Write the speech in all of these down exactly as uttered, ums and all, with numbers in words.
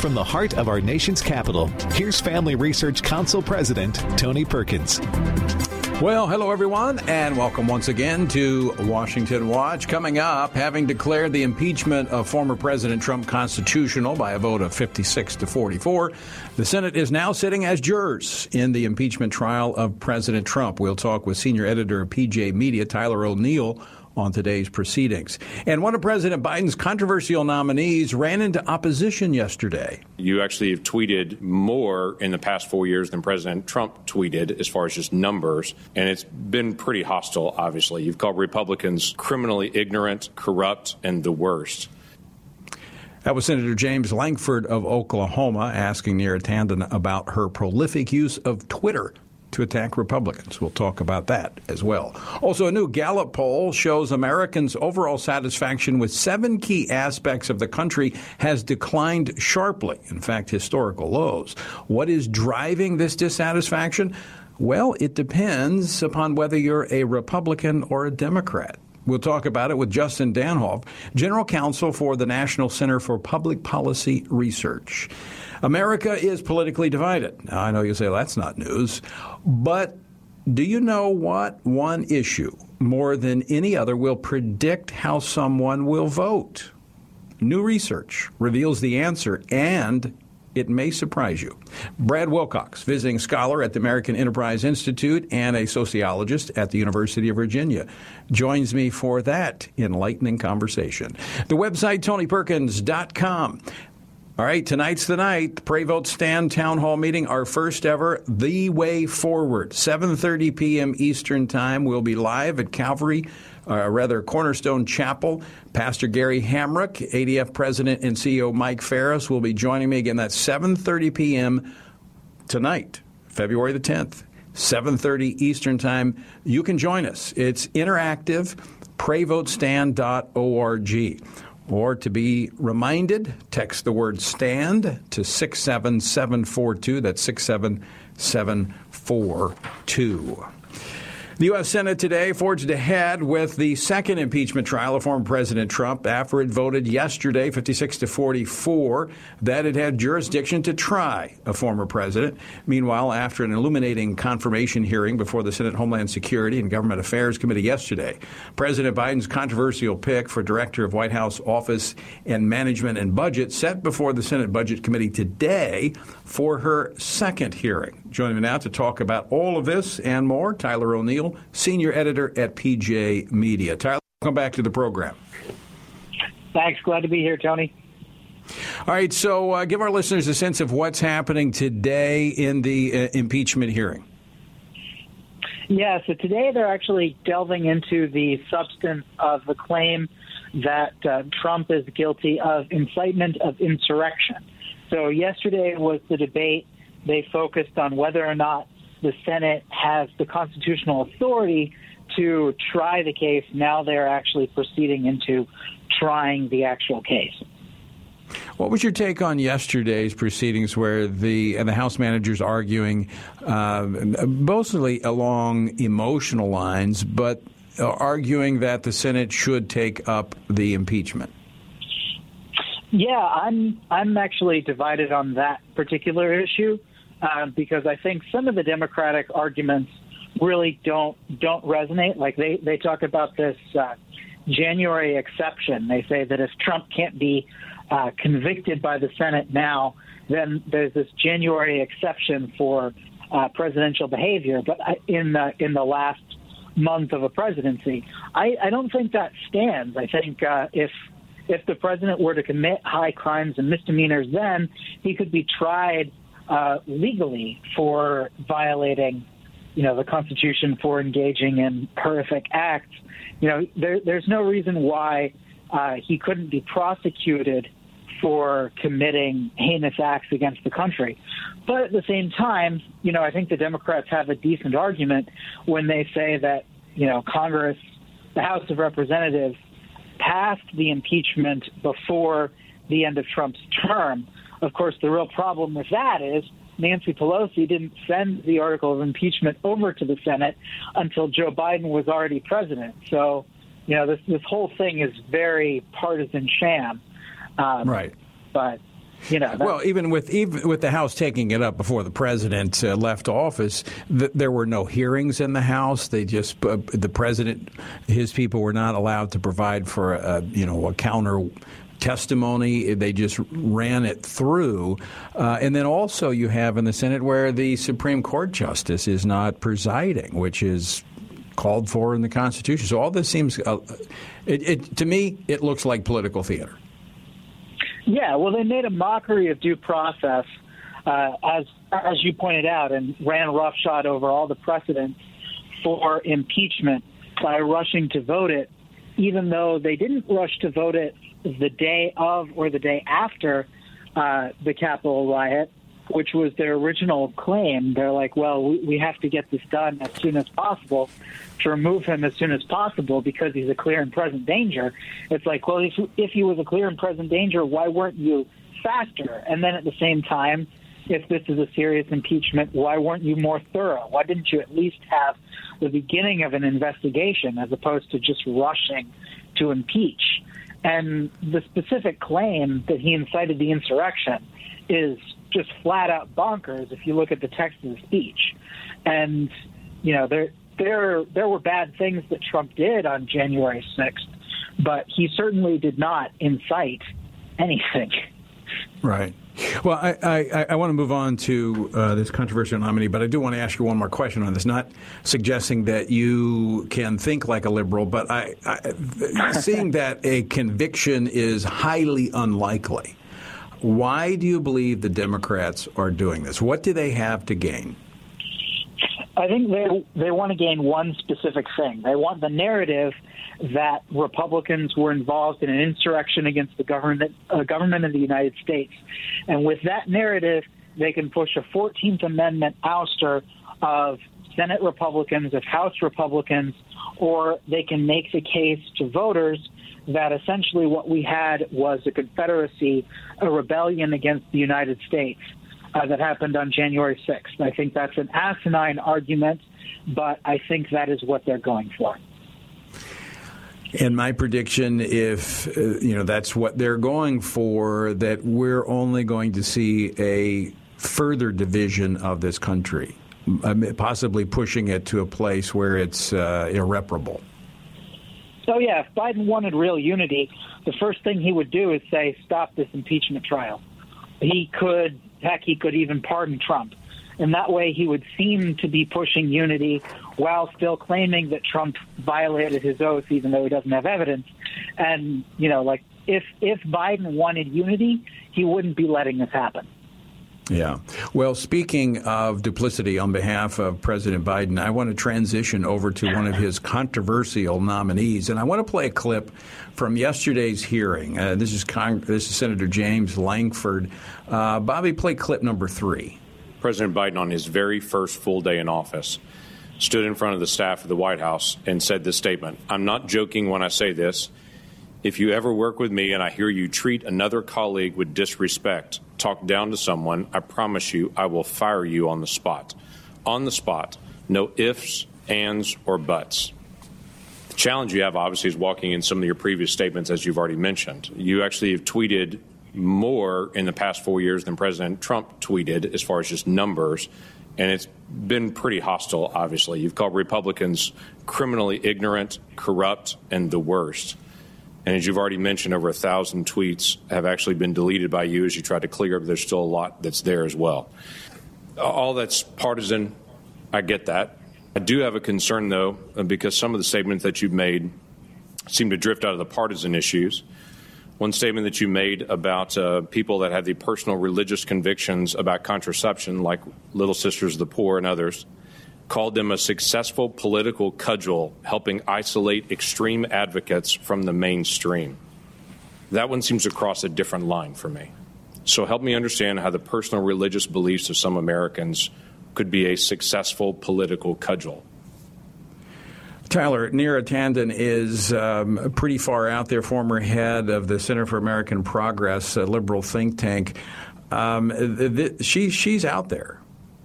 from the heart of our nation's capital, here's Family Research Council President Tony Perkins. Well, hello, everyone, and welcome once again to Washington Watch. Coming up, having declared the impeachment of former President Trump constitutional by a vote of fifty-six to forty-four, the Senate is now sitting as jurors in the impeachment trial of President Trump. We'll talk with senior editor of P J Media, Tyler O'Neill, on today's proceedings. And one of President Biden's controversial nominees ran into opposition yesterday. You actually have tweeted more in the past four years than President Trump tweeted as far as just numbers. And it's been pretty hostile, obviously. You've called Republicans criminally ignorant, corrupt, and the worst. That was Senator James Lankford of Oklahoma asking Neera Tanden about her prolific use of Twitter to attack Republicans. We'll talk about that as well. Also, a new Gallup poll shows Americans' overall satisfaction with seven key aspects of the country has declined sharply. In fact, historical lows. What is driving this dissatisfaction? Well, it depends upon whether you're a Republican or a Democrat. We'll talk about it with Justin Danhoff, General Counsel for the National Center for Public Policy Research. America is politically divided. Now, I know you say, well, that's not news. But do you know what one issue, more than any other, will predict how someone will vote? New research reveals the answer, and it may surprise you. Brad Wilcox, visiting scholar at the American Enterprise Institute and a sociologist at the University of Virginia, joins me for that enlightening conversation. The website, tony perkins dot com. All right, tonight's the night, the Pray Vote Stand Town Hall meeting, our first ever, The Way Forward, seven thirty p.m. Eastern Time. We'll be live at Calvary, uh, rather Cornerstone Chapel. Pastor Gary Hamrick, A D F President and C E O Mike Ferris will be joining me again. That's seven thirty p.m. tonight, February the tenth, seven thirty Eastern Time. You can join us. It's interactive, pray vote stand dot org. Or to be reminded, text the word STAND to six seven seven four two. That's six seven seven four two. The U S. Senate today forged ahead with the second impeachment trial of former President Trump after it voted yesterday, fifty-six to forty-four, that it had jurisdiction to try a former president. Meanwhile, after an illuminating confirmation hearing before the Senate Homeland Security and Government Affairs Committee yesterday, President Biden's controversial pick for Director of White House Office and Management and Budget set before the Senate Budget Committee today for her second hearing. Joining me now to talk about all of this and more, Tyler O'Neill, senior editor at P J Media. Tyler, welcome back to the program. Thanks. Glad to be here, Tony. All right. So uh, give our listeners a sense of what's happening today in the uh, impeachment hearing. Yeah. So today they're actually delving into the substance of the claim that uh, Trump is guilty of incitement of insurrection. So yesterday was the debate. They focused on whether or not the Senate has the constitutional authority to try the case. Now they're actually proceeding into trying the actual case. What was your take on yesterday's proceedings where the, uh, the House managers arguing uh, mostly along emotional lines, but arguing that the Senate should take up the impeachment? Yeah, I'm I'm actually divided on that particular issue. Uh, because I think some of the Democratic arguments really don't don't resonate. Like they, they talk about this uh, January exception. They say that if Trump can't be uh, convicted by the Senate now, then there's this January exception for uh, presidential behavior. But in the in the last month of a presidency, I, I don't think that stands. I think uh, if if the president were to commit high crimes and misdemeanors, then he could be tried Uh, legally for violating, you know, the Constitution, for engaging in horrific acts. You know, there, there's no reason why uh, he couldn't be prosecuted for committing heinous acts against the country. But at the same time, you know, I think the Democrats have a decent argument when they say that, you know, Congress, the House of Representatives, passed the impeachment before the end of Trump's term. Of course, the real problem with that is Nancy Pelosi didn't send the article of impeachment over to the Senate until Joe Biden was already president. So, you know, this this whole thing is very partisan sham. Um, right. But You know, well, even with even with the House taking it up before the president uh, left office, th- there were no hearings in the House. They just uh, the president, his people were not allowed to provide for a, you know a counter testimony. They just ran it through. Uh, and then also you have in the Senate where the Supreme Court justice is not presiding, which is called for in the Constitution. So all this seems, uh, it, it, to me, it looks like political theater. Yeah, well, they made a mockery of due process, uh, as as you pointed out, and ran roughshod over all the precedents for impeachment by rushing to vote it, even though they didn't rush to vote it the day of or the day after uh, the Capitol riot, which was their original claim. They're like, well, we, we have to get this done as soon as possible to remove him as soon as possible because he's a clear and present danger. It's like, well, if, if he was a clear and present danger, why weren't you faster? And then at the same time, if this is a serious impeachment, why weren't you more thorough? Why didn't you at least have the beginning of an investigation as opposed to just rushing to impeach? And the specific claim that he incited the insurrection is just flat out bonkers if you look at the text of the speech. And, you know, there there there were bad things that Trump did on January sixth, but he certainly did not incite anything. Right. Well, I, I, I want to move on to uh, this controversial nominee, but I do want to ask you one more question on this, not suggesting that you can think like a liberal, but I, I, seeing that a conviction is highly unlikely, why do you believe the Democrats are doing this? What do they have to gain? I think they they want to gain one specific thing. They want the narrative that Republicans were involved in an insurrection against the government uh, government of the United States. And with that narrative, they can push a fourteenth Amendment ouster of Senate Republicans, of House Republicans, or they can make the case to voters that essentially what we had was a confederacy, a rebellion against the United States uh, that happened on January sixth. I think that's an asinine argument, but I think that is what they're going for. And my prediction, if uh, you know that's what they're going for, that we're only going to see a further division of this country, possibly pushing it to a place where it's uh, irreparable. So, yeah, if Biden wanted real unity, the first thing he would do is say, stop this impeachment trial. He could, heck, he could even pardon Trump. And that way he would seem to be pushing unity while still claiming that Trump violated his oath, even though he doesn't have evidence. And, you know, like, if if Biden wanted unity, he wouldn't be letting this happen. Yeah. Well, speaking of duplicity on behalf of President Biden, I want to transition over to one of his controversial nominees. And I want to play a clip from yesterday's hearing. Uh, this is Cong- this is Senator James Lankford. Uh, Bobby, play clip number three. President Biden, on his very first full day in office, stood in front of the staff of the White House and said this statement. I'm not joking when I say this. If you ever work with me and I hear you treat another colleague with disrespect, talk down to someone, I promise you I will fire you on the spot. On the spot. No ifs, ands, or buts. The challenge you have, obviously, is walking in some of your previous statements, as you've already mentioned. You actually have tweeted more in the past four years than President Trump tweeted as far as just numbers. And it's been pretty hostile, obviously. You've called Republicans criminally ignorant, corrupt, and the worst. And as you've already mentioned, over a thousand tweets have actually been deleted by you as you try to clear up. There's still a lot that's there as well. All that's partisan. I get that. I do have a concern, though, because some of the statements that you've made seem to drift out of the partisan issues. One statement that you made about uh, people that have the personal religious convictions about contraception, like Little Sisters of the Poor and others, called them a successful political cudgel, helping isolate extreme advocates from the mainstream. That one seems to cross a different line for me. So help me understand how the personal religious beliefs of some Americans could be a successful political cudgel. Tyler, Neera Tanden is um, pretty far out there, former head of the Center for American Progress, a liberal think tank. Um, th- th- she, she's out there.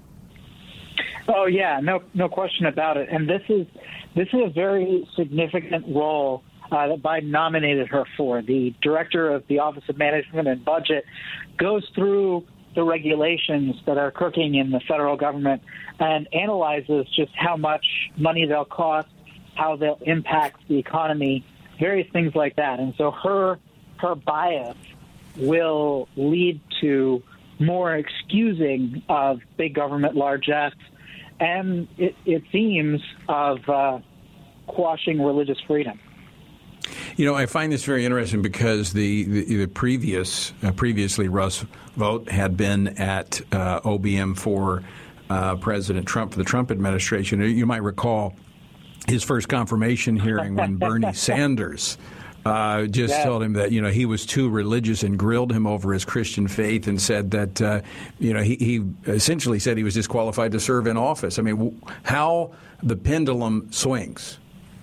Oh, yeah, no no question about it. And this is this is a very significant role uh, that Biden nominated her for. The director of the Office of Management and Budget goes through the regulations that are cooking in the federal government and analyzes just how much money they'll cost, how they'll impact the economy, various things like that. And so her her bias will lead to more excusing of big government largesse, and it, it seems of uh, quashing religious freedom. You know, I find this very interesting because the the, the previous uh, previously Russ Vought had been at uh, O B M for uh, President Trump, for the Trump administration. You might recall his first confirmation hearing when Bernie Sanders uh, just yeah. told him that, you know, he was too religious and grilled him over his Christian faith and said that, uh, you know, he, he essentially said he was disqualified to serve in office. I mean, w- how the pendulum swings.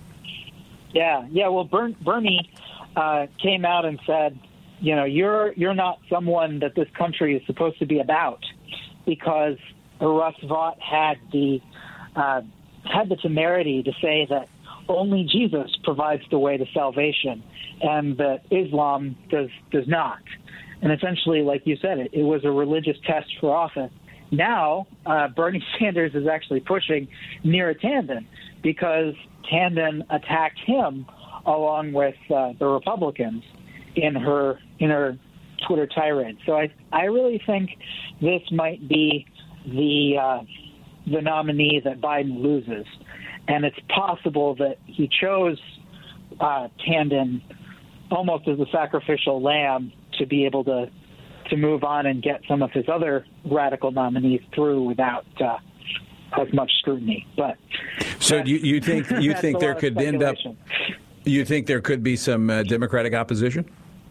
Yeah, yeah. Well, Bern, Bernie uh, came out and said, you know, you're you're not someone that this country is supposed to be about, because Russ Vought had the uh, had the temerity to say that only Jesus provides the way to salvation, and that Islam does does not. And essentially, like you said, it, it was a religious test for office. Now, uh, Bernie Sanders is actually pushing Neera Tanden, because Tanden attacked him along with uh, the Republicans in her in her Twitter tirade. So I I really think this might be the uh, the nominee that Biden loses, and it's possible that he chose uh, Tanden almost as a sacrificial lamb to be able to to move on and get some of his other radical nominees through without uh, as much scrutiny. But so do you, you think you think there could end up? You think there could be some uh, Democratic opposition?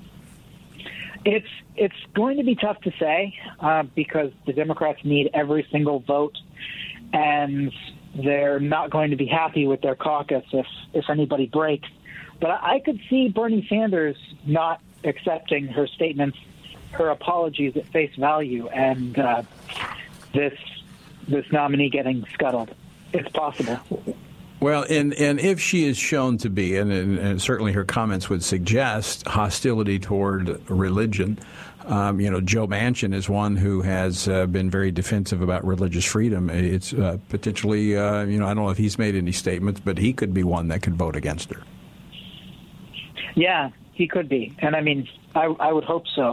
It's it's going to be tough to say uh, because the Democrats need every single vote, and they're not going to be happy with their caucus if if anybody breaks. But I, I could see Bernie Sanders not accepting her statements, her apologies at face value, and uh, this this nominee getting scuttled. It's possible. Well, and, and if she is shown to be, and, and, and certainly her comments would suggest hostility toward religion, um, you know, Joe Manchin is one who has uh, been very defensive about religious freedom. It's uh, potentially, uh, you know, I don't know if he's made any statements, but he could be one that could vote against her. Yeah, he could be. And I mean, I, I would hope so.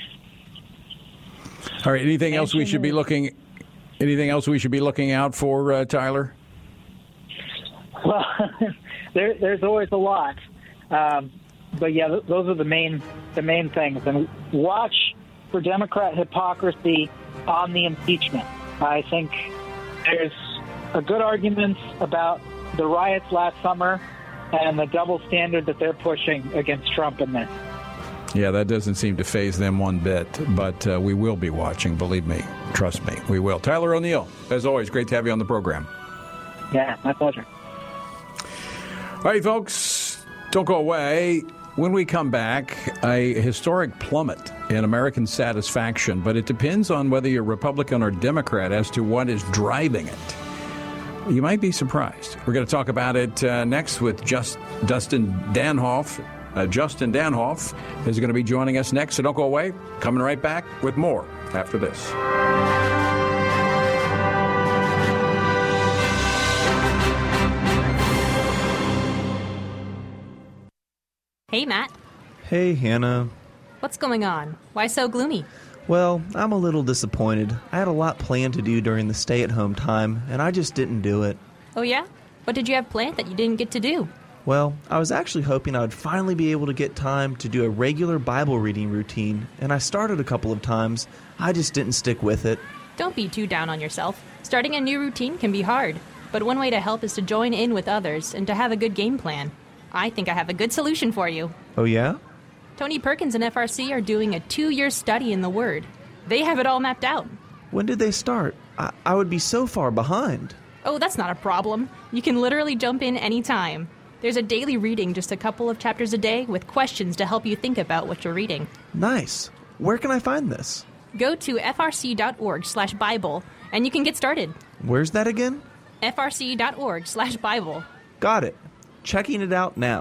All right. Anything else we should be looking? Anything else we should be looking out for, uh, Tyler? Well, there, there's always a lot, um, but yeah, th- those are the main the main things. And watch for Democrat hypocrisy on the impeachment. I think there's a good argument about the riots last summer and the double standard that they're pushing against Trump in this. Yeah, that doesn't seem to faze them one bit, but uh, we will be watching. Believe me, trust me, we will. Tyler O'Neill, as always, great to have you on the program. Yeah, my pleasure. All right, folks, don't go away. When we come back, a historic plummet in American satisfaction, but it depends on whether you're Republican or Democrat as to what is driving it. You might be surprised. We're going to talk about it uh, next with just Dustin Danhoff. Uh, Justin Danhoff is going to be joining us next, so don't go away. Coming right back with more after this. Hey, Matt. Hey, Hannah. What's going on? Why so gloomy? Well, I'm a little disappointed. I had a lot planned to do during the stay-at-home time, and I just didn't do it. Oh, yeah? What did you have planned that you didn't get to do? Well, I was actually hoping I would finally be able to get time to do a regular Bible reading routine, and I started a couple of times. I just didn't stick with it. Don't be too down on yourself. Starting a new routine can be hard, but one way to help is to join in with others and to have a good game plan. I think I have a good solution for you. Oh, yeah? Tony Perkins and F R C are doing a two-year study in the Word. They have it all mapped out. When did they start? I, I would be so far behind. Oh, that's not a problem. You can literally jump in any time. There's a daily reading, just a couple of chapters a day, with questions to help you think about what you're reading. Nice. Where can I find this? Go to frc.org slash Bible, and you can get started. Where's that again? frc.org slash Bible. Got it. Checking it out now.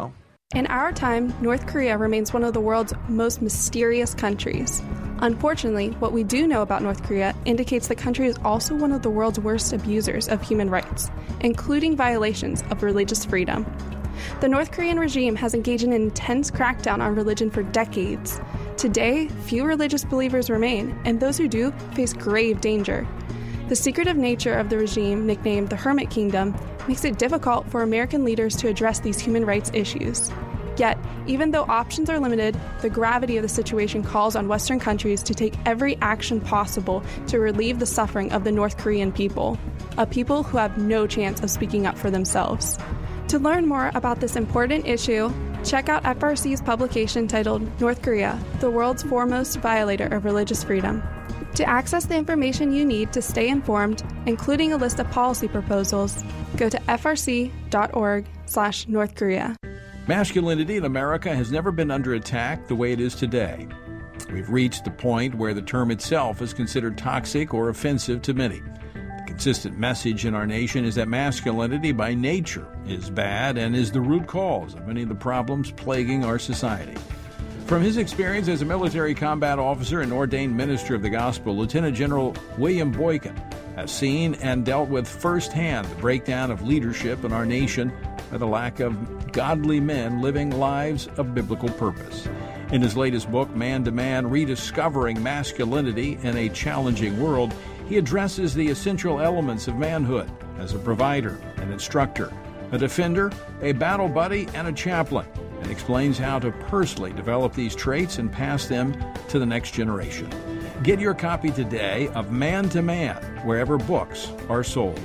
In our time, North Korea remains one of the world's most mysterious countries. Unfortunately, what we do know about North Korea indicates the country is also one of the world's worst abusers of human rights, including violations of religious freedom. The North Korean regime has engaged in an intense crackdown on religion for decades. Today, few religious believers remain, and those who do face grave danger. The secretive nature of the regime, nicknamed the Hermit Kingdom, makes it difficult for American leaders to address these human rights issues. Yet, even though options are limited, the gravity of the situation calls on Western countries to take every action possible to relieve the suffering of the North Korean people, a people who have no chance of speaking up for themselves. To learn more about this important issue, check out F R C's publication titled North Korea, the World's Foremost Violator of Religious Freedom. To access the information you need to stay informed, including a list of policy proposals, go to f r c dot org slash North Korea. Masculinity in America has never been under attack the way it is today. We've reached the point where the term itself is considered toxic or offensive to many. The consistent message in our nation is that masculinity by nature is bad and is the root cause of many of the problems plaguing our society. From his experience as a military combat officer and ordained minister of the gospel, Lieutenant General William Boykin has seen and dealt with firsthand the breakdown of leadership in our nation by the lack of godly men living lives of biblical purpose. In his latest book, Man to Man, Rediscovering Masculinity in a Challenging World, he addresses the essential elements of manhood as a provider, an instructor, a defender, a battle buddy, and a chaplain, and explains how to personally develop these traits and pass them to the next generation. Get your copy today of Man to Man, wherever books are sold.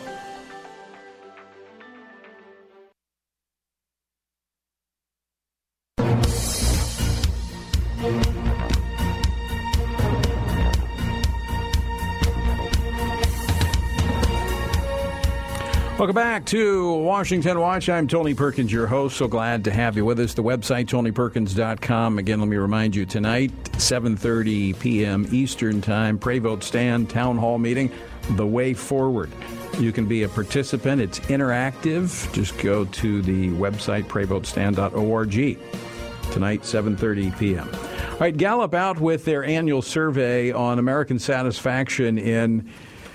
Welcome back to Washington Watch. I'm Tony Perkins, your host. So glad to have you with us. The website, tony perkins dot com. Again, let me remind you, tonight, seven thirty p.m. Eastern Time, Pray Vote Stand Town Hall meeting, The Way Forward. You can be a participant. It's interactive. Just go to the website, pray vote stand dot org. Tonight, seven thirty p.m. All right, Gallup out with their annual survey on American satisfaction in...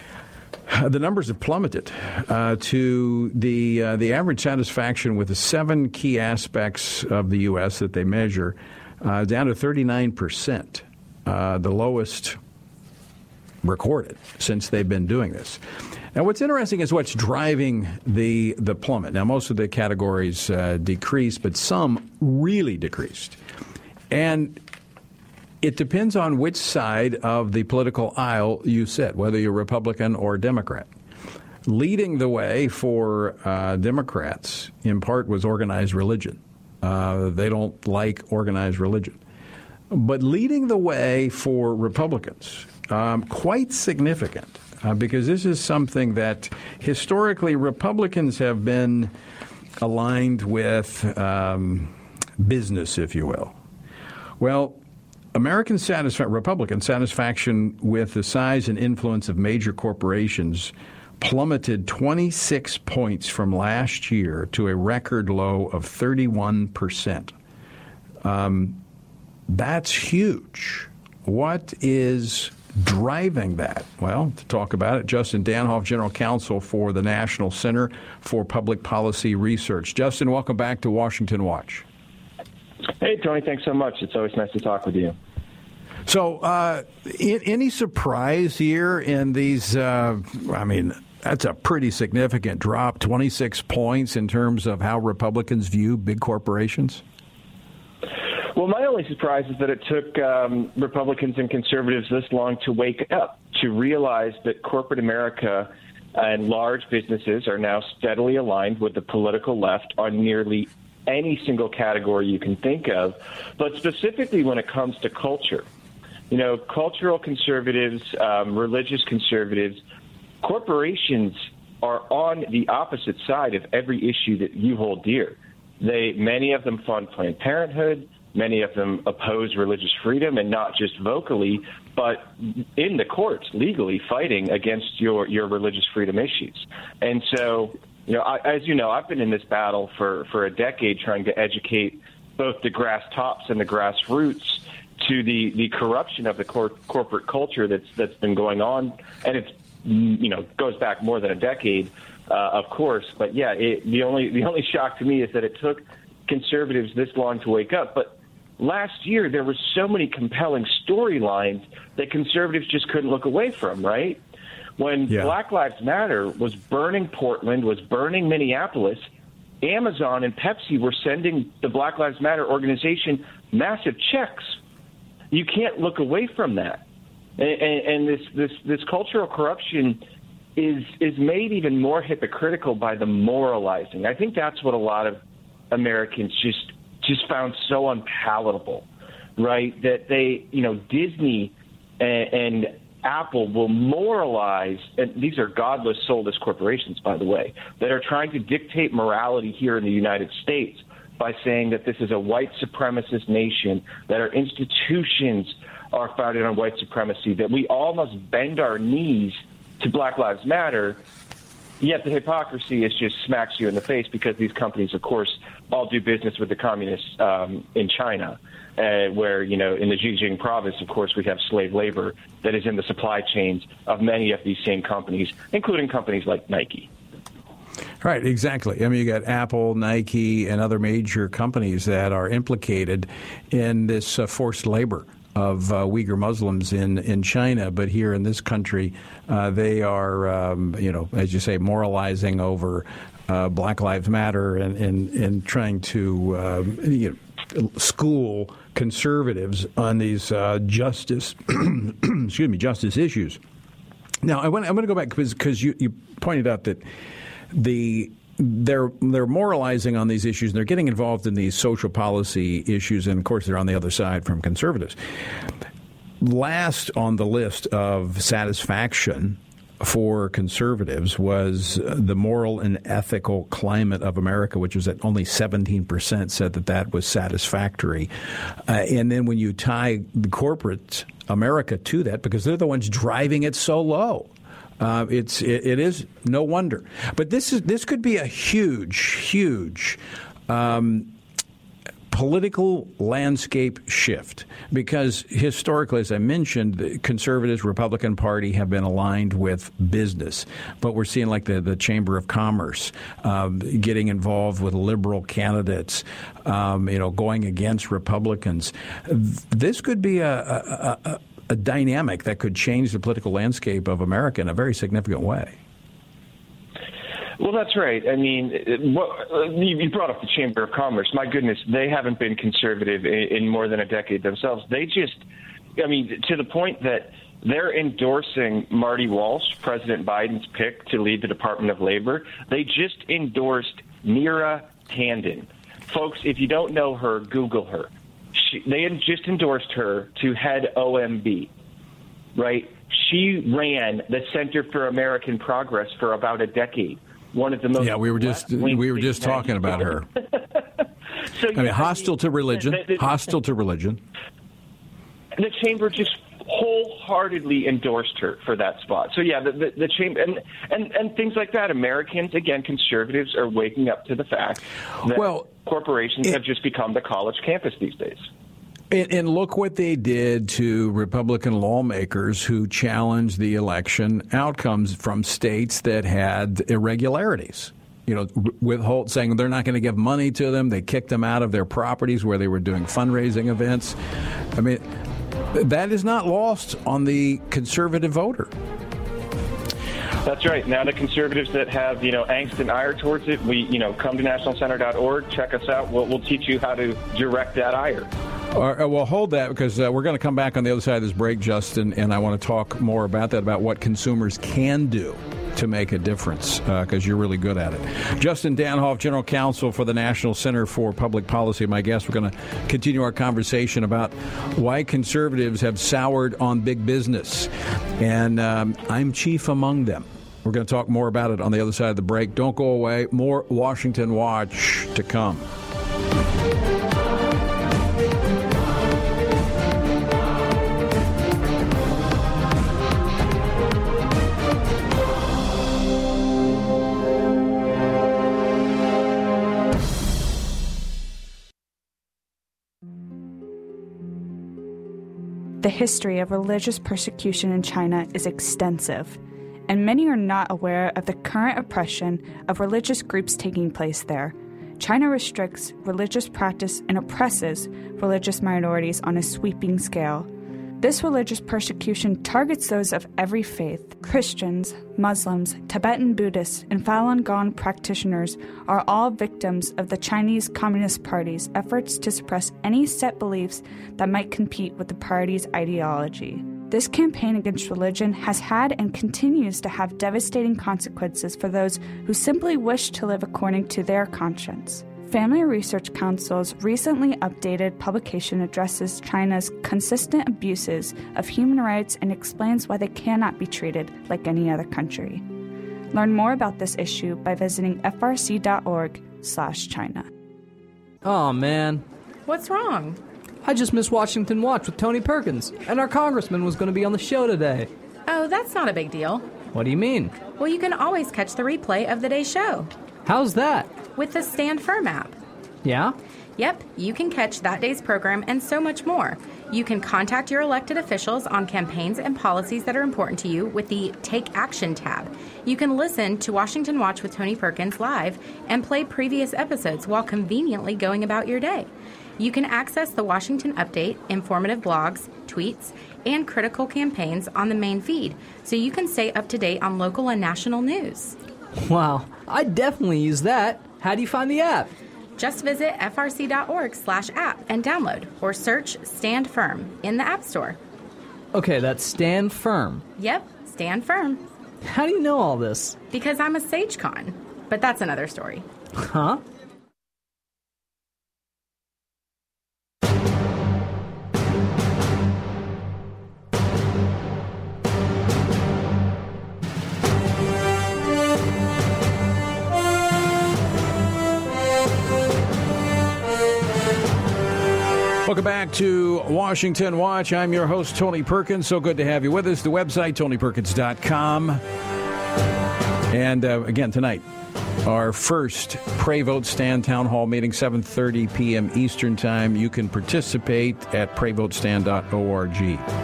The numbers have plummeted uh, to the uh, the average satisfaction with the seven key aspects of the U S that they measure uh, down to thirty-nine percent, uh, the lowest recorded since they've been doing this. Now, what's interesting is what's driving the the plummet. Now, most of the categories uh, decreased, but some really decreased. And it depends on which side of the political aisle you sit, whether you're Republican or Democrat. Leading the way for uh, Democrats, in part, was organized religion. Uh, they don't like organized religion. But leading the way for Republicans, um, quite significant, uh, because this is something that historically Republicans have been aligned with um, business, if you will. Well, American satisfaction, Republican satisfaction with the size and influence of major corporations plummeted twenty-six points from last year to a record low of thirty-one percent. Um, that's huge. What is driving that? Well, to talk about it, Justin Danhoff, General Counsel for the National Center for Public Policy Research. Justin, welcome back to Washington Watch. Hey, Tony, thanks so much. It's always nice to talk with you. So, uh, any surprise here in these, uh, I mean, that's a pretty significant drop, twenty-six points in terms of how Republicans view big corporations? Well, my only surprise is that it took um, Republicans and conservatives this long to wake up, to realize that corporate America and large businesses are now steadily aligned with the political left on nearly any single category you can think of, but specifically when it comes to culture. You know, cultural conservatives, um, religious conservatives, corporations are on the opposite side of every issue that you hold dear. They, many of them fund Planned Parenthood. Many of them oppose religious freedom, and not just vocally, but in the courts, legally fighting against your, your religious freedom issues. And so You know, I, as you know, I've been in this battle for, for a decade trying to educate both the grass tops and the grassroots to the, the corruption of the cor- corporate culture that's that's been going on, and it's you know goes back more than a decade, uh, of course. But yeah, it, the only the only shock to me is that it took conservatives this long to wake up. But last year there were so many compelling storylines that conservatives just couldn't look away from. Right when yeah. Black Lives Matter was burning Portland, was burning Minneapolis, Amazon and Pepsi were sending the Black Lives Matter organization massive checks. You can't look away from that, and, and, and this, this this cultural corruption is is made even more hypocritical by the moralizing. I think that's what a lot of Americans just just found so unpalatable, right? That they, you know, Disney and, and Apple will moralize, and these are godless, soulless corporations, by the way, that are trying to dictate morality here in the United States by saying that this is a white supremacist nation, that our institutions are founded on white supremacy, that we all must bend our knees to Black Lives Matter. Yet the hypocrisy is just smacks you in the face because these companies, of course, all do business with the communists um, in China, uh, where, you know, in the Xinjiang province, of course, we have slave labor that is in the supply chains of many of these same companies, including companies like Nike. Right, exactly. I mean, you got Apple, Nike, and other major companies that are implicated in this uh, forced labor of uh, Uyghur Muslims in, in China, but here in this country, uh, they are, um, you know, as you say, moralizing over uh, Black Lives Matter and, and, and trying to uh, you know, school conservatives on these uh, justice, excuse me, justice issues. Now, I want, I want to go back because you, you pointed out that the they're they're moralizing on these issues and they're getting involved in these social policy issues, and of course they're on the other side from conservatives. Last on the list of satisfaction for conservatives was the moral and ethical climate of America, which was at only seventeen percent said that that was satisfactory. Uh, and then when you tie the corporate America to that, because they're the ones driving it so low, Uh, it's it, it is no wonder, but this is this could be a huge, huge um, political landscape shift because historically, as I mentioned, the conservatives, Republican Party have been aligned with business, but we're seeing like the, the Chamber of Commerce um, getting involved with liberal candidates, um, you know, going against Republicans. This could be a, a, a, a a dynamic that could change the political landscape of America in a very significant way. Well, that's right. I mean, you brought up the Chamber of Commerce. My goodness, they haven't been conservative in more than a decade themselves. They just, I mean, to the point that they're endorsing Marty Walsh, President Biden's pick to lead the Department of Labor. They just endorsed Neera Tanden. Folks, if you don't know her, Google her. She, they had just endorsed her to head O M B, right? She ran the Center for American Progress for about a decade. One of the most yeah, we were just we were just talking about her. so, I mean, hostile to religion, the, the, hostile to religion. The chamber just wholeheartedly endorsed her for that spot. So yeah, the, the, the chamber and, and and things like that. Americans, again, conservatives are waking up to the fact that well, corporations it, have just become the college campus these days. And, and look what they did to Republican lawmakers who challenged the election outcomes from states that had irregularities. You know, withhold saying they're not going to give money to them. They kicked them out of their properties where they were doing fundraising events. I mean, that is not lost on the conservative voter. That's right. Now the conservatives that have, you know, angst and ire towards it, we, you know, come to national center dot org, check us out. We'll, we'll teach you how to direct that ire. All right, well, hold that because uh, we're going to come back on the other side of this break, Justin, and I want to talk more about that, about what consumers can do to make a difference, because uh, you're really good at it. Justin Danhoff, General Counsel for the National Center for Public Policy, my guest. We're going to continue our conversation about why conservatives have soured on big business, and um, I'm chief among them. We're going to talk more about it on the other side of the break. Don't go away. More Washington Watch to come. The history of religious persecution in China is extensive, and many are not aware of the current oppression of religious groups taking place there. China restricts religious practice and oppresses religious minorities on a sweeping scale. This religious persecution targets those of every faith. Christians, Muslims, Tibetan Buddhists, and Falun Gong practitioners are all victims of the Chinese Communist Party's efforts to suppress any set beliefs that might compete with the party's ideology. This campaign against religion has had and continues to have devastating consequences for those who simply wish to live according to their conscience. Family Research Council's recently updated publication addresses China's consistent abuses of human rights and explains why they cannot be treated like any other country. Learn more about this issue by visiting f r c dot org slash China. Oh, man. What's wrong? I just missed Washington Watch with Tony Perkins, and our congressman was going to be on the show today. Oh, that's not a big deal. What do you mean? Well, you can always catch the replay of the day's show. How's that? With the Stand Firm app. Yeah? Yep, you can catch that day's program and so much more. You can contact your elected officials on campaigns and policies that are important to you with the Take Action tab. You can listen to Washington Watch with Tony Perkins live and play previous episodes while conveniently going about your day. You can access the Washington Update, informative blogs, tweets, and critical campaigns on the main feed, so you can stay up to date on local and national news. Wow, I definitely use that. How do you find the app? Just visit f r c dot org slash app and download, or search Stand Firm in the App Store. Okay, that's Stand Firm. Yep, Stand Firm. How do you know all this? Because I'm a SageCon, but that's another story. Huh? Welcome back to Washington Watch. I'm your host, Tony Perkins. So good to have you with us. The website, tony perkins dot com. And uh, again, tonight, our first Pray Vote Stand Town Hall meeting, seven thirty p.m. Eastern Time. You can participate at pray vote stand dot org.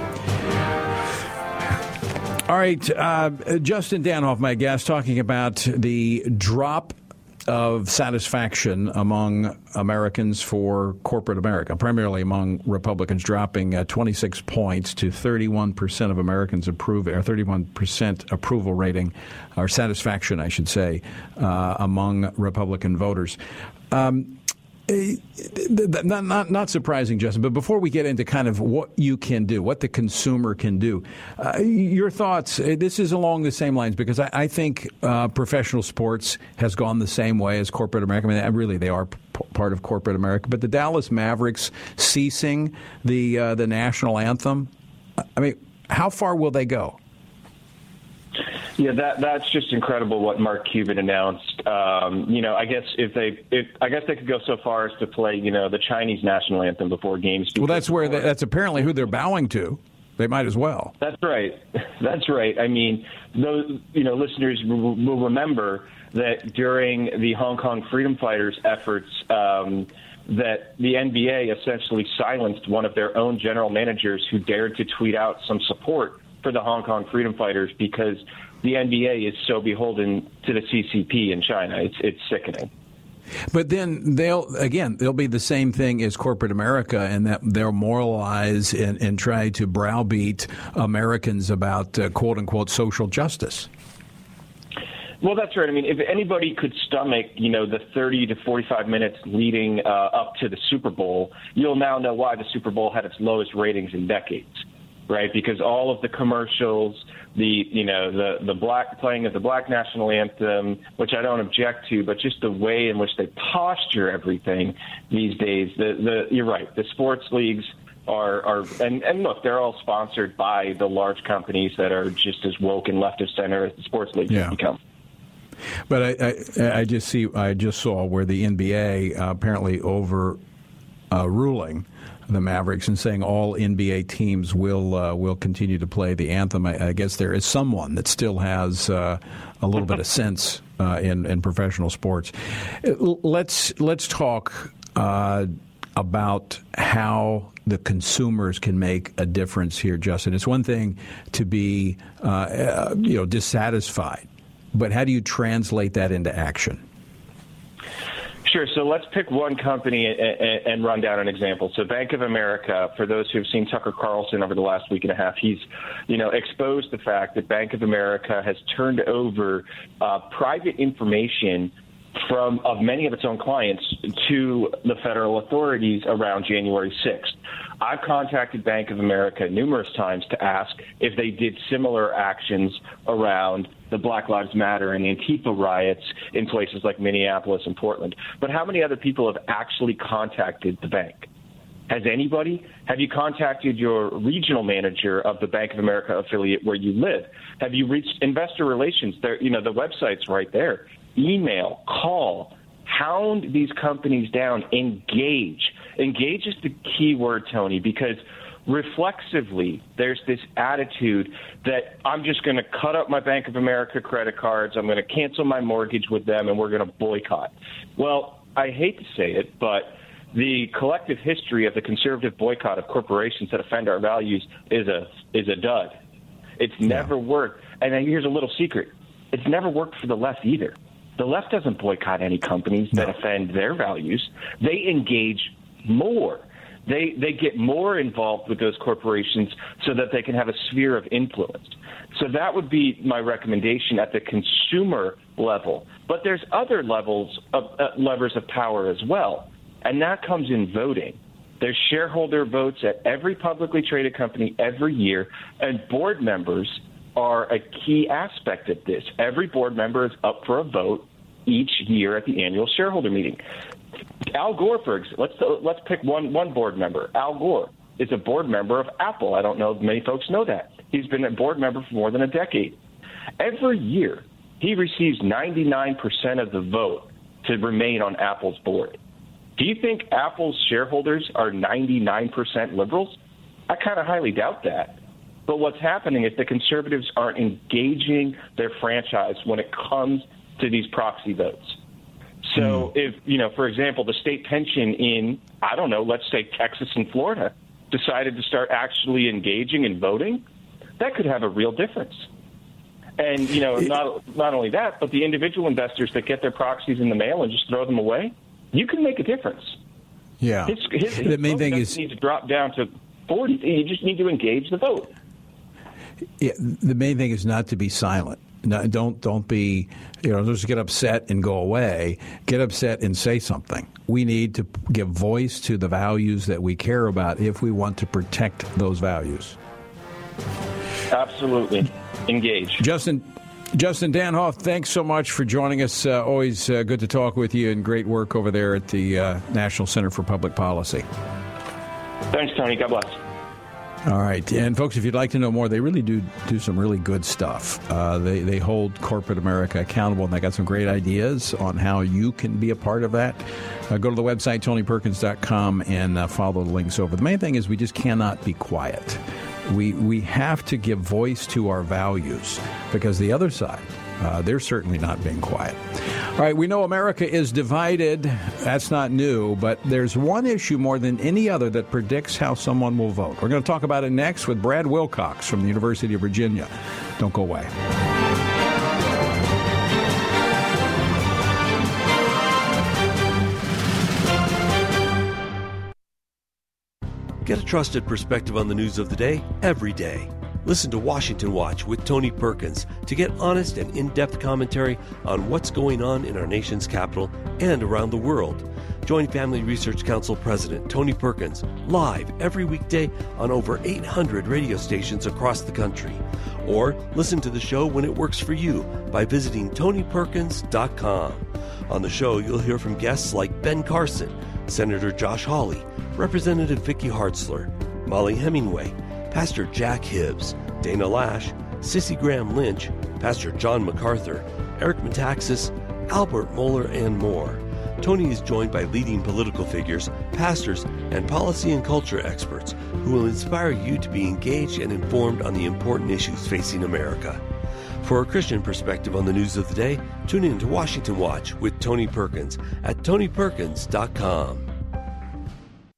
All right, uh, Justin Danhoff, my guest, talking about the drop of satisfaction among Americans for corporate America, primarily among Republicans, dropping uh, twenty-six points to thirty-one percent of Americans approve, or thirty-one percent approval rating, or satisfaction, I should say, uh, among Republican voters. Um, Not, not not surprising, Justin, but before we get into kind of what you can do, what the consumer can do, uh, your thoughts, this is along the same lines, because I, I think uh, professional sports has gone the same way as corporate America. I mean, really, they are p- part of corporate America. But the Dallas Mavericks ceasing the uh, the national anthem, I mean, how far will they go? Yeah, that that's just incredible what Mark Cuban announced. Um, you know, I guess if they, if, I guess they could go so far as to play, you know, the Chinese national anthem before games. Well, that's where they, that's apparently who they're bowing to. They might as well. That's right. That's right. I mean, those, you know, listeners will, will remember that during the Hong Kong freedom fighters' efforts, um, that the N B A essentially silenced one of their own general managers who dared to tweet out some support for the Hong Kong freedom fighters, because the N B A is so beholden to the C C P in China. It's it's sickening. But then they'll, again, they'll be the same thing as corporate America, in that they'll moralize and, and try to browbeat Americans about, uh, quote unquote, social justice. Well, that's right. I mean, if anybody could stomach, you know, the thirty to forty-five minutes leading uh, up to the Super Bowl, you'll now know why the Super Bowl had its lowest ratings in decades. Right, because all of the commercials, the you know the the black playing of the black national anthem, which I don't object to, but just the way in which they posture everything these days. The the you're right. The sports leagues are are and, and look, they're all sponsored by the large companies that are just as woke and left of center as the sports leagues yeah. become. But I, I I just see I just saw where the N B A uh, apparently over uh, ruling the Mavericks and saying all N B A teams will uh, will continue to play the anthem. I, I guess there is someone that still has uh, a little bit of sense uh, in in professional sports. Let's let's talk uh, about how the consumers can make a difference here, Justin. It's one thing to be, uh, uh, you know, dissatisfied, but how do you translate that into action? Sure. So let's pick one company and, and, and run down an example. So Bank of America, for those who have seen Tucker Carlson over the last week and a half, he's, you know, exposed the fact that Bank of America has turned over uh, private information from of many of its own clients to the federal authorities around January sixth. I've contacted Bank of America numerous times to ask if they did similar actions around the Black Lives Matter and Antifa riots in places like Minneapolis and Portland. But how many other people have actually contacted the bank? Has anybody? Have you contacted your regional manager of the Bank of America affiliate where you live? Have you reached investor relations? There, you know, the website's right there. Email, call, hound these companies down, engage. Engage is the key word, Tony, because reflexively there's this attitude that I'm just going to cut up my Bank of America credit cards, I'm going to cancel my mortgage with them, and we're going to boycott. Well, I hate to say it, but the collective history of the conservative boycott of corporations that offend our values is a is a dud. It's never yeah. worked. And then here's a little secret. It's never worked for the left either. The left doesn't boycott any companies that no. offend their values. They engage more. They they get more involved with those corporations so that they can have a sphere of influence. So that would be my recommendation at the consumer level. But there's other levels of uh, levers of power as well, and that comes in voting. There's shareholder votes at every publicly traded company every year, and board members are a key aspect of this. Every board member is up for a vote each year at the annual shareholder meeting. Al Gore, for example, let's let's pick one one board member. Al Gore is a board member of Apple. I don't know if many folks know that. He's been a board member for more than a decade. Every year, he receives ninety-nine percent of the vote to remain on Apple's board. Do you think Apple's shareholders are ninety-nine percent liberals? I kind of highly doubt that. But what's happening is the conservatives aren't engaging their franchise when it comes to these proxy votes. So if, you know, for example, the state pension in, I don't know, let's say Texas and Florida decided to start actually engaging and voting, that could have a real difference. And, you know, not not only that, but the individual investors that get their proxies in the mail and just throw them away, you can make a difference. Yeah. His, his, his the main thing doesn't is need to drop down to forty. You just need to engage the vote. Yeah, the main thing is not to be silent. No, don't don't be, you know, just get upset and go away. Get upset and say something. We need to give voice to the values that we care about if we want to protect those values. Absolutely. Engage. Justin Justin Danhoff, thanks so much for joining us. Uh, always uh, good to talk with you, and great work over there at the uh, National Center for Public Policy. Thanks, Tony. God bless. All right. And, folks, if you'd like to know more, they really do do some really good stuff. Uh, they, they hold corporate America accountable, and they got some great ideas on how you can be a part of that. Uh, go to the website, tony perkins dot com, and uh, follow the links over. The main thing is we just cannot be quiet. We, we have to give voice to our values, because the other side, uh, they're certainly not being quiet. All right, we know America is divided. That's not new, but there's one issue more than any other that predicts how someone will vote. We're going to talk about it next with Brad Wilcox from the University of Virginia. Don't go away. Get a trusted perspective on the news of the day every day. Listen to Washington Watch with Tony Perkins to get honest and in-depth commentary on what's going on in our nation's capital and around the world. Join Family Research Council President Tony Perkins live every weekday on over eight hundred radio stations across the country. Or listen to the show when it works for you by visiting tony perkins dot com. On the show, you'll hear from guests like Ben Carson, Senator Josh Hawley, Representative Vicky Hartzler, Molly Hemingway, Pastor Jack Hibbs, Dana Lash, Sissy Graham Lynch, Pastor John MacArthur, Eric Metaxas, Albert Mohler, and more. Tony is joined by leading political figures, pastors, and policy and culture experts who will inspire you to be engaged and informed on the important issues facing America. For a Christian perspective on the news of the day, tune in to Washington Watch with Tony Perkins at tony perkins dot com.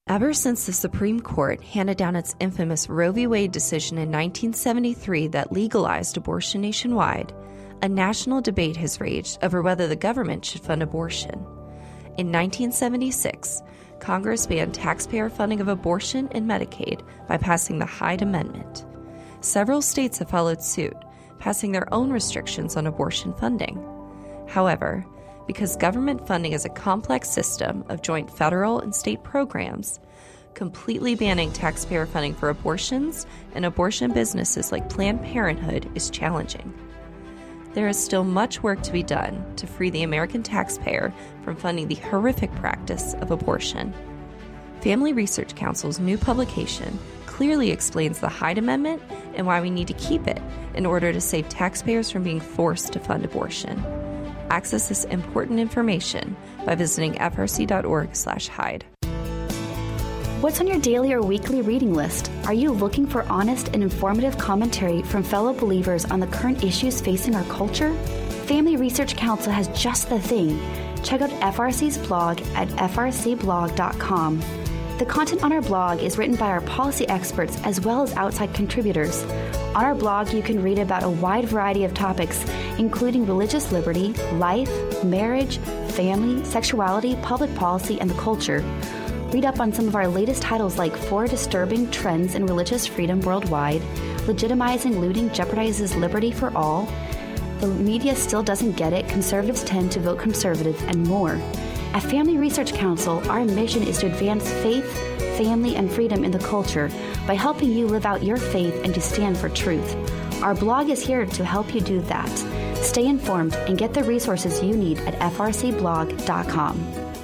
Ever since the Supreme Court handed down its infamous Roe v. Wade decision in nineteen seventy-three that legalized abortion nationwide, a national debate has raged over whether the government should fund abortion. In nineteen seventy-six, Congress banned taxpayer funding of abortion and Medicaid by passing the Hyde Amendment. Several states have followed suit, passing their own restrictions on abortion funding. However, because government funding is a complex system of joint federal and state programs, completely banning taxpayer funding for abortions and abortion businesses like Planned Parenthood is challenging. There is still much work to be done to free the American taxpayer from funding the horrific practice of abortion. Family Research Council's new publication clearly explains the Hyde Amendment and why we need to keep it in order to save taxpayers from being forced to fund abortion. Access this important information by visiting f r c dot org slash Hyde. What's on your daily or weekly reading list? Are you looking for honest and informative commentary from fellow believers on the current issues facing our culture? Family Research Council has just the thing. Check out F R C's blog at f r c blog dot com. The content on our blog is written by our policy experts as well as outside contributors. On our blog, you can read about a wide variety of topics, including religious liberty, life, marriage, family, sexuality, public policy, and the culture. Read up on some of our latest titles like Four Disturbing Trends in Religious Freedom Worldwide, Legitimizing Looting Jeopardizes Liberty for All, The Media Still Doesn't Get It, Conservatives Tend to Vote Conservative, and more. At Family Research Council, our mission is to advance faith, family, and freedom in the culture by helping you live out your faith and to stand for truth. Our blog is here to help you do that. Stay informed and get the resources you need at f r c blog dot com.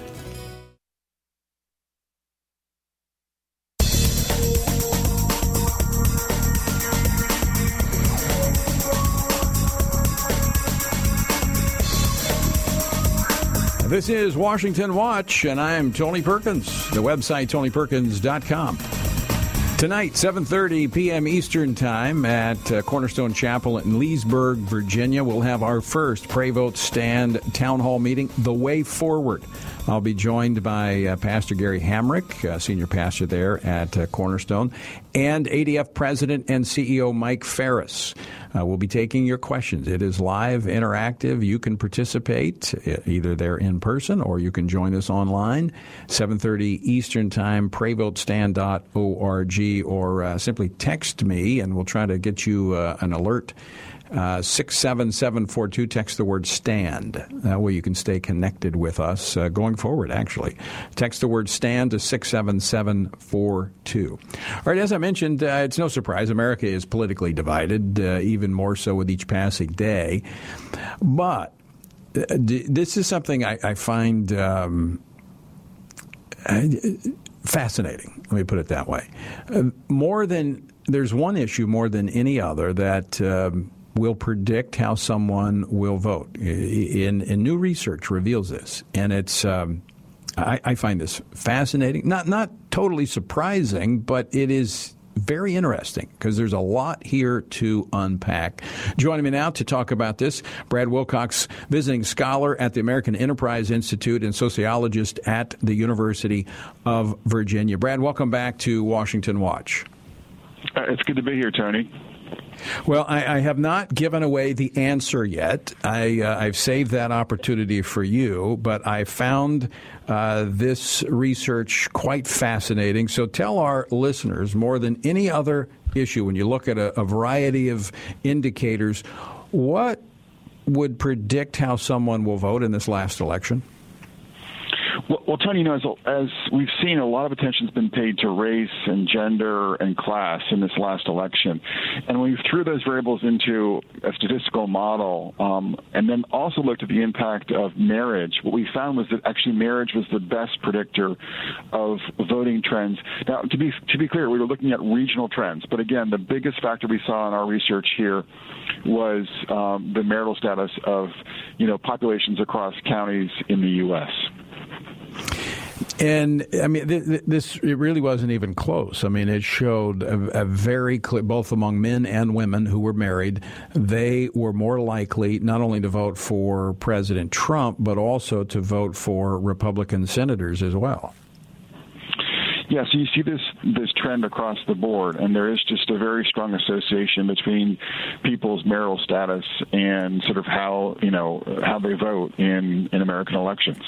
This is Washington Watch, and I'm Tony Perkins. The website, tony perkins dot com. Tonight, seven thirty p.m. Eastern Time at uh, Cornerstone Chapel in Leesburg, Virginia, we'll have our first Pray Vote Stand Town Hall meeting, The Way Forward. I'll be joined by uh, Pastor Gary Hamrick, uh, senior pastor there at uh, Cornerstone, and A D F President and C E O Mike Ferris. Uh, we'll be taking your questions. It is live, interactive. You can participate either there in person or you can join us online, seven thirty Eastern Time, pray vote stand dot org, or uh, simply text me, and we'll try to get you uh, an alert. Uh, six seven seven four two, text the word STAND. That way you can stay connected with us uh, going forward, actually. Text the word STAND to six seven seven four two. All right, as I mentioned, uh, it's no surprise America is politically divided, uh, even more so with each passing day. But uh, d- this is something I, I find um, fascinating. Let me put it that way. Uh, more than, there's one issue more than any other that um, will predict how someone will vote. In, in new research reveals this, and it's um, I, I find this fascinating. Not not totally surprising, but it is very interesting because there's a lot here to unpack. Joining me now to talk about this, Brad Wilcox, visiting scholar at the American Enterprise Institute and sociologist at the University of Virginia. Brad, welcome back to Washington Watch. Uh, it's good to be here, Tony. Well, I, I have not given away the answer yet. I, uh, I've saved that opportunity for you, but I found uh, this research quite fascinating. So tell our listeners, more than any other issue, when you look at a, a variety of indicators, what would predict how someone will vote in this last election? Well, well, Tony, you know, as, as we've seen, a lot of attention's been paid to race and gender and class in this last election. And when we threw those variables into a statistical model um, and then also looked at the impact of marriage, what we found was that actually marriage was the best predictor of voting trends. Now, to be to be clear, we were looking at regional trends. But again, the biggest factor we saw in our research here was um, the marital status of, you know, populations across counties in the U S And, I mean, th- th- this it really wasn't even close. I mean, it showed a, a very clear, both among men and women who were married, they were more likely not only to vote for President Trump, but also to vote for Republican senators as well. Yeah, so you see this this trend across the board, and there is just a very strong association between people's marital status and sort of how you know how they vote in in American elections.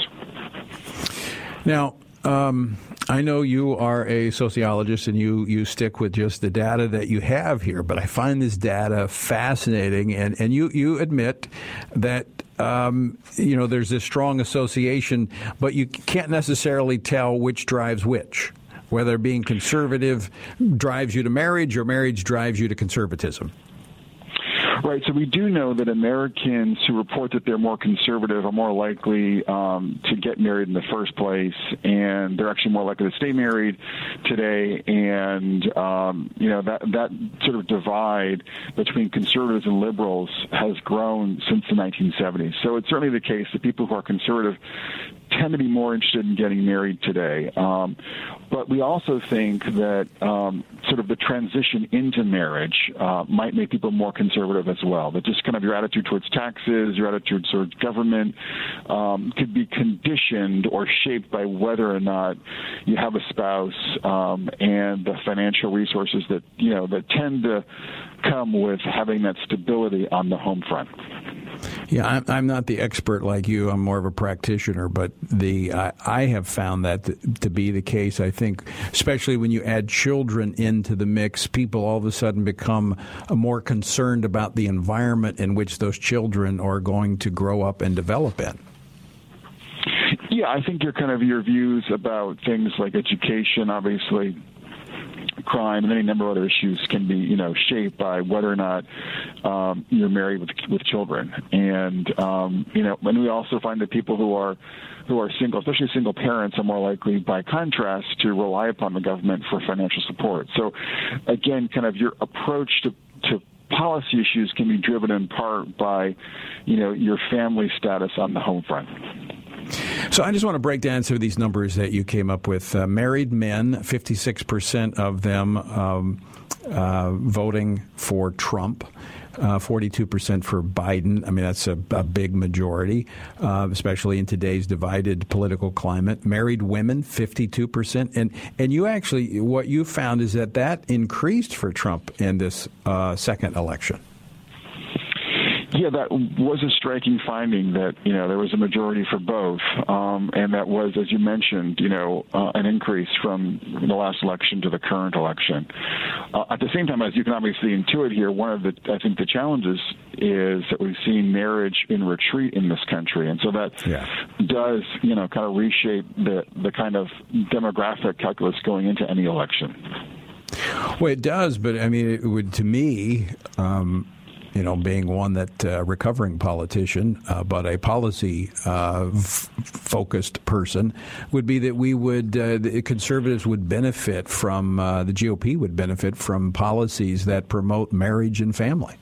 Now, um, I know you are a sociologist and you, you stick with just the data that you have here, but I find this data fascinating, and, and you, you admit that um, you know there's this strong association, but you can't necessarily tell which drives which, whether being conservative drives you to marriage or marriage drives you to conservatism. Right. So we do know that Americans who report that they're more conservative are more likely um, to get married in the first place, and they're actually more likely to stay married today. And, um, you know, that, that sort of divide between conservatives and liberals has grown since the nineteen seventies. So it's certainly the case that people who are conservative tend to be more interested in getting married today. Um, but we also think that um, sort of the transition into marriage uh, might make people more conservative as well. That just kind of your attitude towards taxes, your attitude towards government um, could be conditioned or shaped by whether or not you have a spouse um, and the financial resources that, you know, that tend to come with having that stability on the home front. Yeah, I'm, I'm not the expert like you. I'm more of a practitioner, but the I, I have found that to, to be the case. I think, especially when you add children into the mix, people all of a sudden become more concerned about the environment in which those children are going to grow up and develop in. Yeah, I think your kind of your views about things like education, obviously, crime, and any number of other issues can be, you know, shaped by whether or not um, you're married with with children. And um, you know, and we also find that people who are who are single, especially single parents, are more likely, by contrast, to rely upon the government for financial support. So, again, kind of your approach to to policy issues can be driven in part by, you know, your family status on the home front. So I just want to break down some of these numbers that you came up with. Uh, married men, fifty-six percent of them um, uh, voting for Trump, uh, forty-two percent for Biden. I mean, that's a, a big majority, uh, especially in today's divided political climate. Married women, fifty-two percent. And, and you actually, what you found is that that increased for Trump in this uh, second election. Yeah, that was a striking finding that, you know, there was a majority for both. Um, and that was, as you mentioned, you know, uh, an increase from the last election to the current election. Uh, at the same time, as you can obviously intuit here, one of the, I think, the challenges is that we've seen marriage in retreat in this country. And so that yeah. does, you know, kind of reshape the, the kind of demographic calculus going into any election. Well, it does, but I mean, it would, to me, um, you know, being one that uh, recovering politician, uh, but a policy uh, f- focused person, would be that we would, uh, the conservatives would benefit from, uh, the G O P would benefit from policies that promote marriage and family.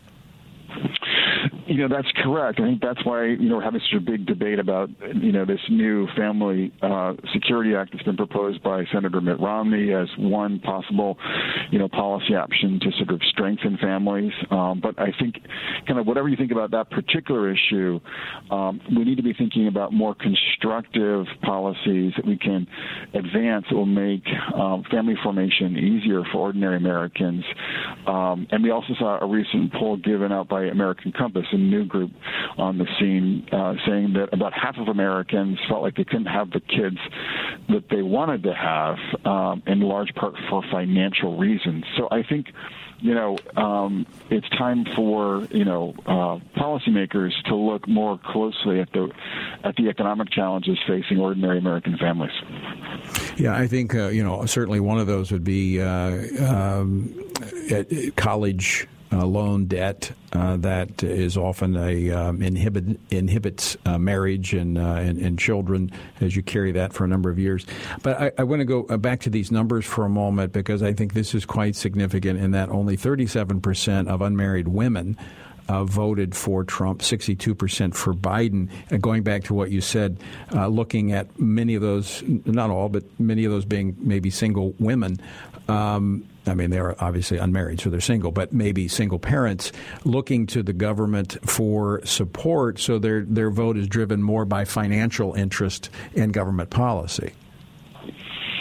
You know, that's correct. I think that's why, you know, we're having such a big debate about, you know, this new Family uh, Security Act that's been proposed by Senator Mitt Romney as one possible, you know, policy option to sort of strengthen families. Um, but I think kind of whatever you think about that particular issue, um, we need to be thinking about more constructive policies that we can advance that will make um, family formation easier for ordinary Americans. Um, and we also saw a recent poll given out by American Compass, a new group on the scene, uh, saying that about half of Americans felt like they couldn't have the kids that they wanted to have, um, in large part for financial reasons. So I think, you know, um, it's time for, you know, uh, policymakers to look more closely at the at the economic challenges facing ordinary American families. Yeah, I think, uh, you know, certainly one of those would be uh, um, college Uh, loan debt uh, that is often a um, inhibit inhibits uh, marriage and, uh, and and children as you carry that for a number of years. But I, I want to go back to these numbers for a moment because I think this is quite significant in that only thirty-seven percent of unmarried women Uh, voted for Trump, sixty-two percent for Biden. And going back to what you said, uh, looking at many of those, not all, but many of those being maybe single women. Um, I mean, they're obviously unmarried, so they're single, but maybe single parents looking to the government for support. So their their vote is driven more by financial interest in government policy.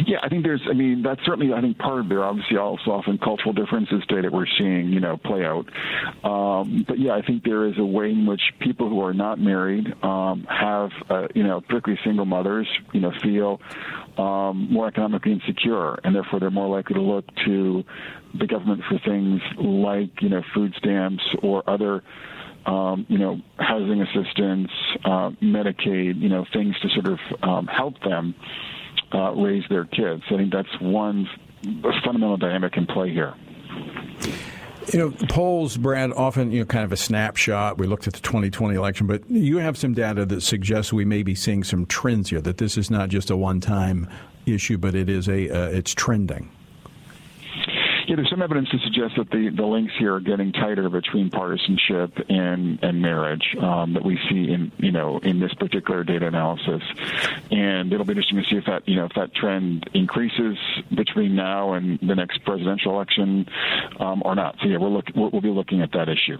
Yeah, I think there's, I mean, that's certainly, I think, part of there. Obviously, also often cultural differences today that we're seeing, you know, play out. Um, but yeah, I think there is a way in which people who are not married um, have, uh, you know, particularly single mothers, you know, feel um, more economically insecure, and therefore they're more likely to look to the government for things like, you know, food stamps or other Um, you know, housing assistance, uh, Medicaid, you know, things to sort of um, help them uh, raise their kids. I think that's one fundamental dynamic in play here. You know, polls, Brad, often, you know, kind of a snapshot. We looked at the twenty twenty election, but you have some data that suggests we may be seeing some trends here, that this is not just a one-time issue, but it is a, uh, it's trending. Yeah, there's some evidence to suggest that the, the links here are getting tighter between partisanship and, and marriage um, that we see in, you know, in this particular data analysis. And it'll be interesting to see if that, you know, if that trend increases between now and the next presidential election um, or not. So yeah, we're look, we'll, we'll be looking at that issue.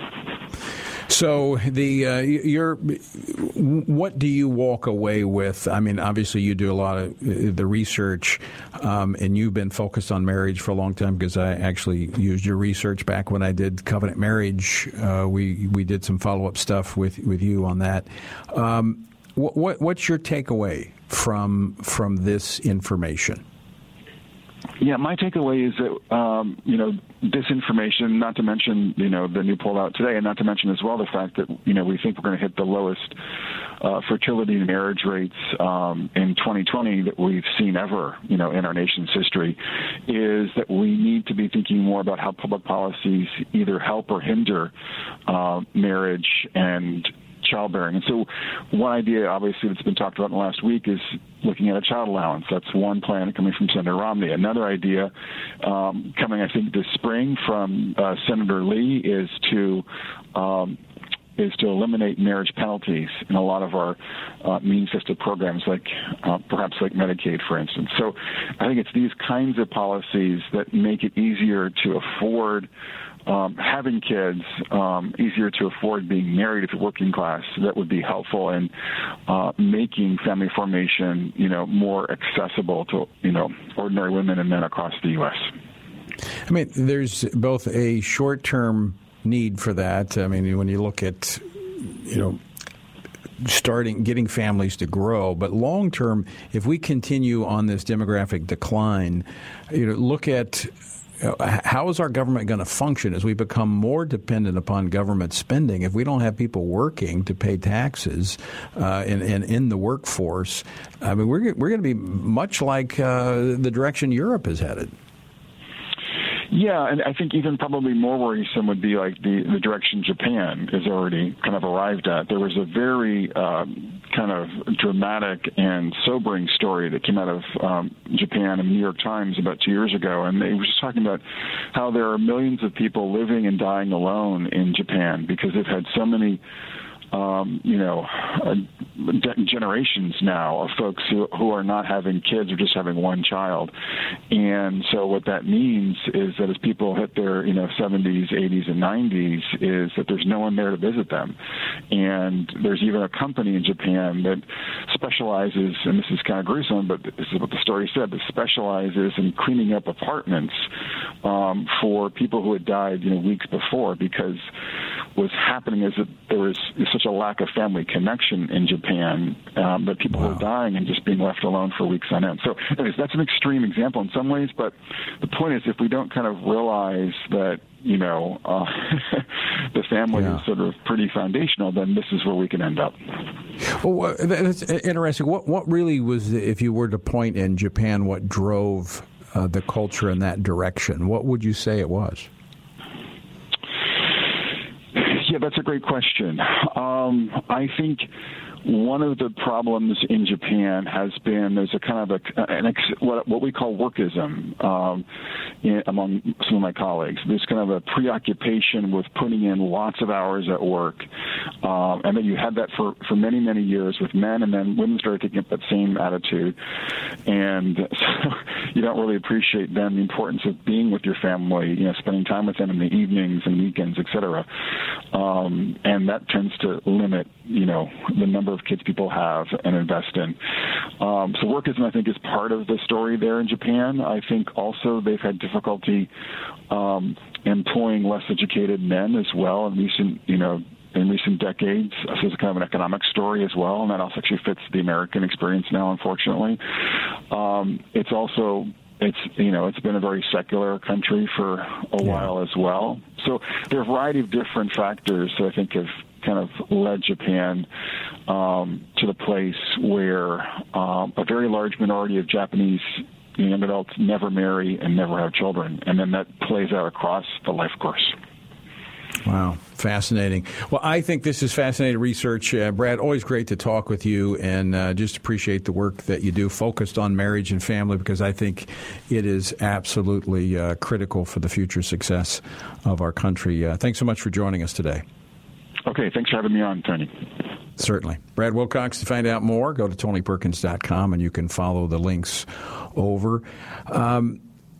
So the uh, you're, what do you walk away with? I mean, obviously you do a lot of the research, um, and you've been focused on marriage for a long time because I actually used your research back when I did covenant marriage. Uh, we we did some follow up stuff with, with you on that. Um, what, what what's your takeaway from from this information? Yeah, my takeaway is that, um, you know, disinformation, not to mention, you know, the new poll out today, and not to mention as well the fact that, you know, we think we're going to hit the lowest uh, fertility and marriage rates um, in twenty twenty that we've seen ever, you know, in our nation's history, is that we need to be thinking more about how public policies either help or hinder uh, marriage and childbearing. And so one idea, obviously, that's been talked about in the last week is looking at a child allowance. That's one plan coming from Senator Romney. Another idea um, coming, I think, this spring from uh, Senator Lee is to um, is to eliminate marriage penalties in a lot of our uh, means-tested programs, like uh, perhaps like Medicaid, for instance. So I think it's these kinds of policies that make it easier to afford Um, having kids, um, easier to afford being married if you're working class. That would be helpful in uh, making family formation, you know, more accessible to, you know, ordinary women and men across the U S. I mean, there's both a short-term need for that. I mean, when you look at, you know, starting getting families to grow, but long term, if we continue on this demographic decline, you know, look at how is our government going to function as we become more dependent upon government spending? If we don't have people working to pay taxes uh, and, and in the workforce, I mean, we're we're going to be much like uh, the direction Europe is headed. Yeah, and I think even probably more worrisome would be like the, the direction Japan is already kind of arrived at. There was a very um, kind of dramatic and sobering story that came out of um, Japan in the New York Times about two years ago, and they were just talking about how there are millions of people living and dying alone in Japan because they've had so many Um, you know, uh, generations now of folks who, who are not having kids or just having one child. And so what that means is that as people hit their, you know, seventies, eighties, and nineties, is that there's no one there to visit them. And there's even a company in Japan that specializes, and this is kind of gruesome, but this is what the story said, that specializes in cleaning up apartments um, for people who had died, you know, weeks before, because what's happening is that there was such a lack of family connection in Japan um, that people wow. were dying and just being left alone for weeks on end. So anyways, that's an extreme example in some ways, but the point is if we don't kind of realize that, you know, uh, the family yeah. is sort of pretty foundational, then this is where we can end up. Well, that's interesting. What, what really was, if you were to point in Japan, what drove uh, the culture in that direction? What would you say it was? Yeah, that's a great question. Um, I think one of the problems in Japan has been there's a kind of a, an ex, what, what we call workism um, in, among some of my colleagues. There's kind of a preoccupation with putting in lots of hours at work. Um, and then you had that for, for many, many years with men, and then women started taking up that same attitude. And so you don't really appreciate then the importance of being with your family, you know, spending time with them in the evenings and weekends, et cetera. Um, and that tends to limit, you know, the number of kids people have and invest in. Um, so workism, I think, is part of the story there in Japan. I think also they've had difficulty um, employing less educated men as well in recent, you know, in recent decades. So it's kind of an economic story as well, and that also actually fits the American experience now, unfortunately. Um, it's also, it's you know, it's been a very secular country for a yeah. while as well. So there are a variety of different factors that I think have kind of led Japan um, to the place where um, a very large minority of Japanese young adults never marry and never have children, and then that plays out across the life course. Wow. Fascinating. Well, I think this is fascinating research. Uh, Brad, always great to talk with you, and uh, just appreciate the work that you do focused on marriage and family, because I think it is absolutely uh, critical for the future success of our country. Uh, thanks so much for joining us today. Okay. Thanks for having me on, Tony. Certainly. Brad Wilcox, to find out more, go to tony perkins dot com, and you can follow the links over. Um,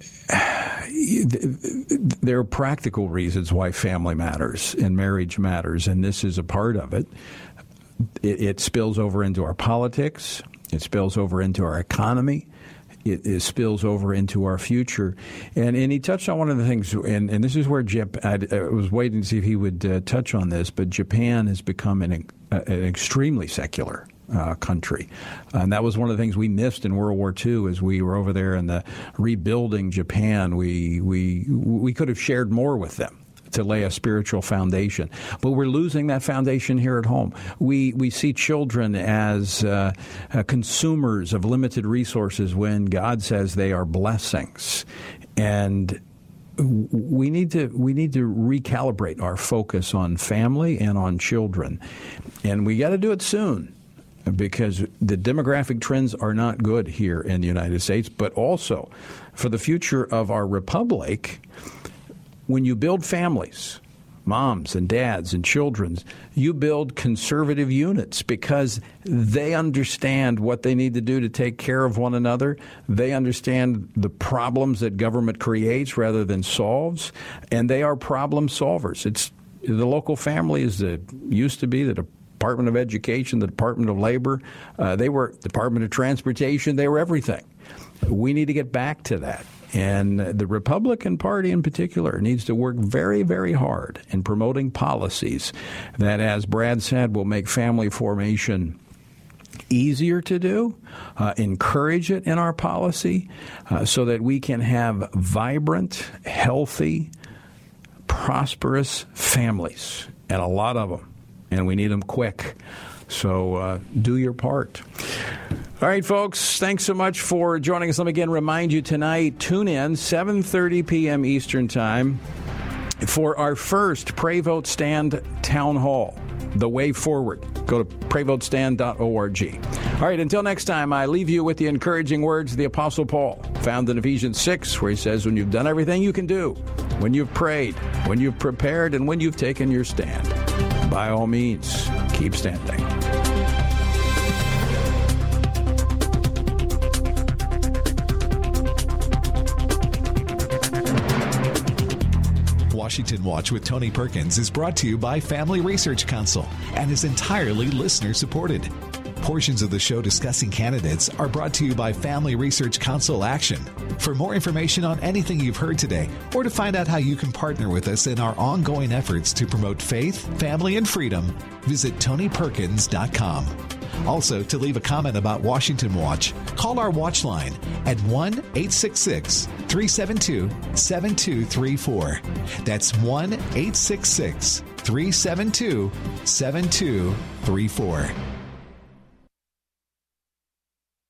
There are practical reasons why family matters and marriage matters, and this is a part of it. It, it spills over into our politics. It spills over into our economy. It, it spills over into our future. And, and he touched on one of the things, and, and this is where Jap- I, I was waiting to see if he would uh, touch on this, but Japan has become an, uh, an extremely secular Uh, country. And that was one of the things we missed in World War Two as we were over there in the rebuilding Japan. We we we could have shared more with them to lay a spiritual foundation. But we're losing that foundation here at home. We we see children as uh, uh, consumers of limited resources when God says they are blessings. And we need to we need to recalibrate our focus on family and on children. And we got to do it soon, because the demographic trends are not good here in the United States, but also for the future of our republic. When you build families, moms and dads and children, you build conservative units because they understand what they need to do to take care of one another. They understand the problems that government creates rather than solves, and they are problem solvers. It's the local family is the used to be the Department of Education, the Department of Labor, uh, they were Department of Transportation, they were everything. We need to get back to that. And the Republican Party in particular needs to work very, very hard in promoting policies that, as Brad said, will make family formation easier to do, uh, encourage it in our policy uh, so that we can have vibrant, healthy, prosperous families, and a lot of them. And we need them quick. So uh, do your part. All right, folks, thanks so much for joining us. Let me again remind you tonight, tune in, seven thirty p.m. Eastern Time, for our first Pray Vote Stand Town Hall, The Way Forward. Go to pray vote stand dot org. All right, until next time, I leave you with the encouraging words of the Apostle Paul, found in Ephesians six, where he says, when you've done everything you can do, when you've prayed, when you've prepared, and when you've taken your stand, by all means, keep standing. Washington Watch with Tony Perkins is brought to you by Family Research Council and is entirely listener-supported. Portions of the show discussing candidates are brought to you by Family Research Council Action. For more information on anything you've heard today, or to find out how you can partner with us in our ongoing efforts to promote faith, family, and freedom, visit tony perkins dot com. Also, to leave a comment about Washington Watch, call our watch line at one eight six six, three seven two, seven two three four. That's one eight six six, three seven two, seven two three four.